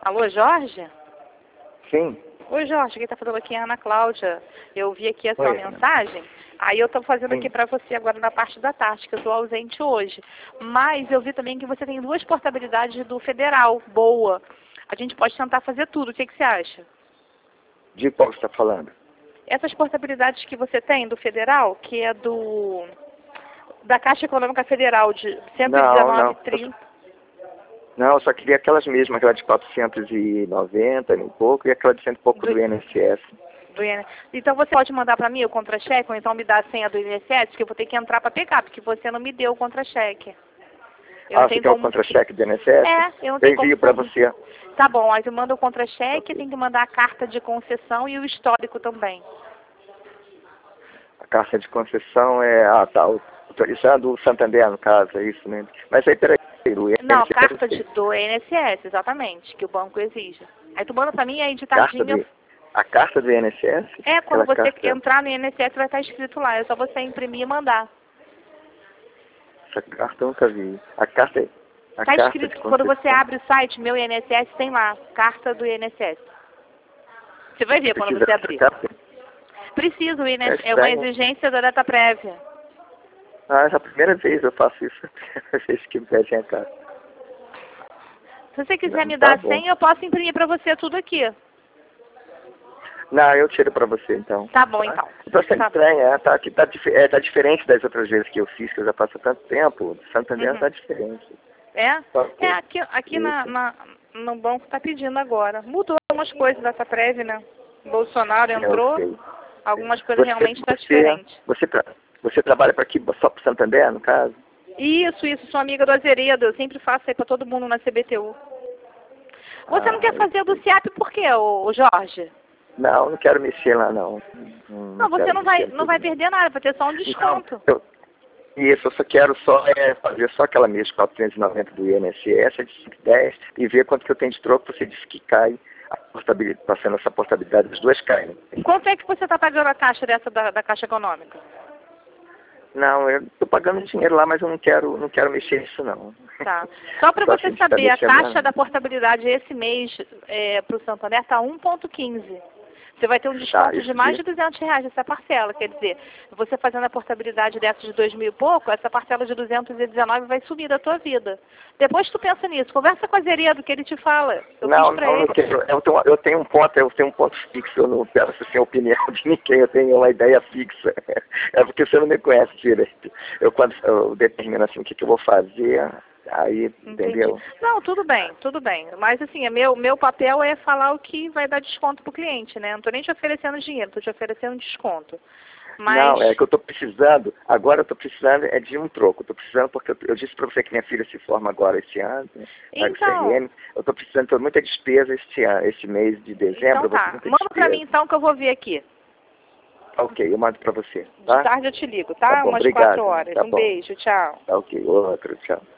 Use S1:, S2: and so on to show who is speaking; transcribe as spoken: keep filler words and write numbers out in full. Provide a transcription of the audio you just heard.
S1: Alô, Jorge?
S2: Sim.
S1: Oi, Jorge, quem está falando aqui é a Ana Cláudia. Eu vi aqui a sua
S2: Oi,
S1: mensagem, aí eu estou fazendo
S2: Sim.
S1: aqui para você agora na parte da tarde, que eu estou ausente hoje. Mas eu vi também que você tem duas portabilidades do Federal, boa. A gente pode tentar fazer tudo, o que, que você acha?
S2: De qual você está falando?
S1: Essas portabilidades que você tem do Federal, que é do da Caixa Econômica Federal de cento e dezenove e trinta.
S2: Não, eu só queria aquelas mesmas, aquela de quatrocentos e noventa, um pouco, e aquela de cento e pouco do, do I N S S.
S1: Do I N S S. Então você pode mandar para mim o contra-cheque, ou então me dar a senha do I N S S, que eu vou ter que entrar para pegar, porque você não me deu o contra-cheque.
S2: Ah, você quer o contra-cheque do I N S S?
S1: É, eu não tenho
S2: Eu envio para você.
S1: Tá bom, aí eu mando o contra-cheque, tem que mandar a carta de concessão e o histórico também.
S2: A carta de concessão é, ah, tá, autorizando o Santander, no caso, é isso, né? Mas aí, peraí, o I N S S...
S1: Não, carta de, do I N S S, exatamente, que o banco exige. Aí tu manda pra mim, aí editadinha...
S2: Do, a carta do I N S S?
S1: É, quando
S2: Aquela
S1: você
S2: carta...
S1: entrar no I N S S vai estar escrito lá, é só você imprimir e mandar.
S2: Essa carta eu nunca vi. A carta...
S1: Está escrito, quando você abre o site, meu I N S S, tem lá, carta do I N S S. Você vai ver quando você abrir. Precisa, o I N S S é uma exigência da data prévia.
S2: Ah, é a primeira vez eu faço isso, a primeira vez que me pedem a carta.
S1: Se você quiser me dar a senha, eu posso imprimir para você tudo aqui.
S2: Não, eu tiro para você, então.
S1: Tá bom, então.
S2: Estou sendo estranha, tá, que tá, é, tá diferente das outras vezes que eu fiz, que eu já faço há tanto tempo. O Santander uhum. Tá diferente.
S1: É? É, aqui, aqui na, na, no banco tá pedindo agora. Mudou algumas coisas dessa prévia, né? Bolsonaro entrou, algumas coisas
S2: você,
S1: realmente tá
S2: você,
S1: diferente.
S2: Você, tra você trabalha para aqui, só para o Santander, no caso?
S1: Isso, isso, sou amiga do Azeredo, eu sempre faço aí para todo mundo na C B T U. Você ah, não quer fazer do SIAP por quê, ô, ô Jorge?
S2: Não, não quero mexer lá, não. Não,
S1: não você não vai, não vai perder nada, vai ter só um desconto.
S2: Não, eu, isso, eu só quero só é, fazer só aquela mesma quatrocentos e noventa do I N S S, de cento e dez, e ver quanto que eu tenho de troco. Você disse que cai, a portabilidade, passando essa portabilidade, as duas caem.
S1: Quanto é que você está pagando a taxa dessa da, da Caixa Econômica?
S2: Não, eu estou pagando dinheiro lá, mas eu não quero, não quero mexer nisso, não.
S1: Tá. Só para você saber, a taxa da portabilidade esse mês é, para o Santander está um ponto quinze. Você vai ter um desconto tá, de mais de duzentos reais nessa parcela. Quer dizer, você fazendo a portabilidade dessa de dois mil e pouco, essa parcela de duzentos e dezenove vai sumir da tua vida. Depois tu pensa nisso. Conversa com a Azeredo, que ele te fala. Eu
S2: não,
S1: fiz pra
S2: não,
S1: ele.
S2: Eu, tenho, eu, tenho, eu tenho um ponto, eu tenho um ponto fixo. Eu não peço assim, a opinião de ninguém. Eu tenho uma ideia fixa. É porque você não me conhece direito. Eu, quando eu determino assim, o que, que eu vou fazer... Aí,
S1: Entendi.
S2: Entendeu?
S1: Não, tudo bem, tudo bem. Mas assim, meu, meu papel é falar o que vai dar desconto pro cliente, né? Não tô nem te oferecendo dinheiro, tô te oferecendo desconto. Mas... Não,
S2: é que eu tô precisando, agora eu tô precisando é de um troco. Eu tô precisando porque eu, eu disse para você que minha filha se forma agora esse ano, né?
S1: Então...
S2: C R M. Eu tô precisando de muita despesa este ano, este mês de dezembro.
S1: Então tá, manda para mim então que eu vou ver aqui.
S2: Ok, eu mando para você, tá?
S1: De tarde eu te ligo, tá?
S2: Tá bom,
S1: Umas
S2: obrigado,
S1: quatro horas.
S2: tá
S1: um
S2: bom.
S1: beijo, tchau.
S2: Tá ok, outro, tchau.